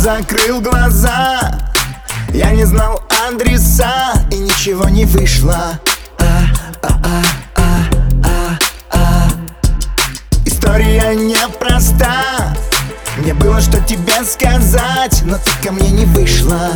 закрыл глаза, я не знал адреса, и ничего не вышло. История непроста, мне было что тебе сказать, но ты ко мне не вышла.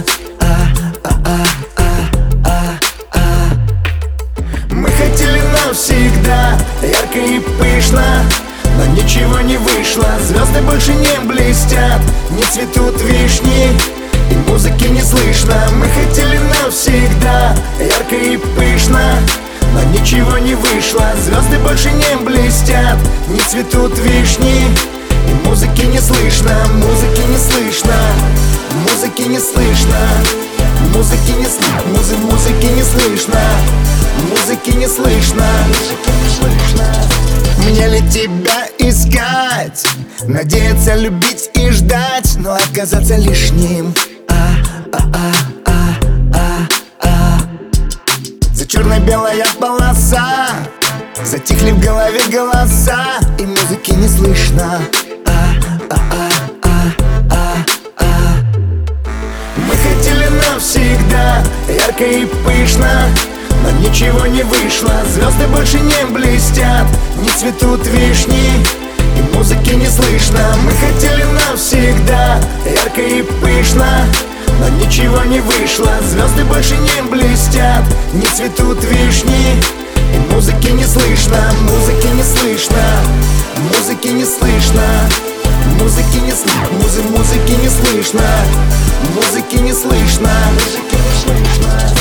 Мы хотели навсегда, ярко и пышно, но ничего не вышло. Звезды больше не блестят, не цветут вишни, и музыки не слышно. Мы хотели навсегда, ярко и пышно, но ничего не вышло. Звезды больше не блестят, не цветут вишни, и музыки не слышно. Музыки не слышно, музыки не слышно, музыки не слышно, музыки не слышно, музыки не слышно. Мне ли тебя искать, надеяться, любить и ждать, но оказаться лишним? За черно-белая полоса, затихли в голове голоса, и музыки не слышно. Мы хотели навсегда, ярко и пышно, но ничего не вышло. Звезды больше не блестят, не цветут вишни, и музыки не слышно. Мы хотели навсегда, ярко и пышно, но ничего не вышло. Звезды больше не блестят, не цветут вишни, и музыки не слышно. Музыки не слышно, музыки не слышно, музыки не слышно, музыки не слышно, музыки не слышно, музыки не слышно.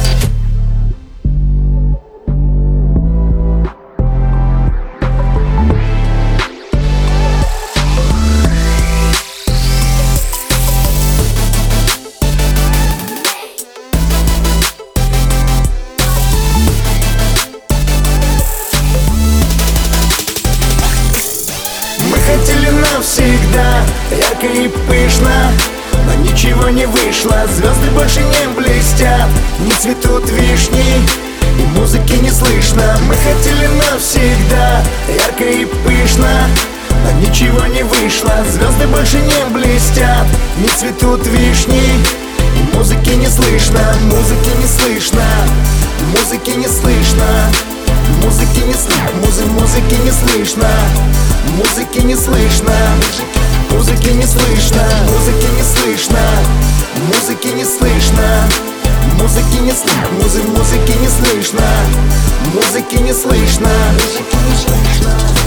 Хотели навсегда, ярко и пышно, но ничего не вышло. Звезды больше не блестят, не цветут вишни, и музыки не слышно. Мы хотели навсегда, ярко и пышно, но ничего не вышло. Звезды больше не блестят, не цветут вишни, и музыки не слышно. Музыки не слышно, музыки не слышно, музыки не слышно, музыки не слышно, музыки не слышно, музыки не слышно, музыки не слышно, музыки не слышно, музыки не слышно, музыки не слышно, музыки не слышно, музыки не слышно.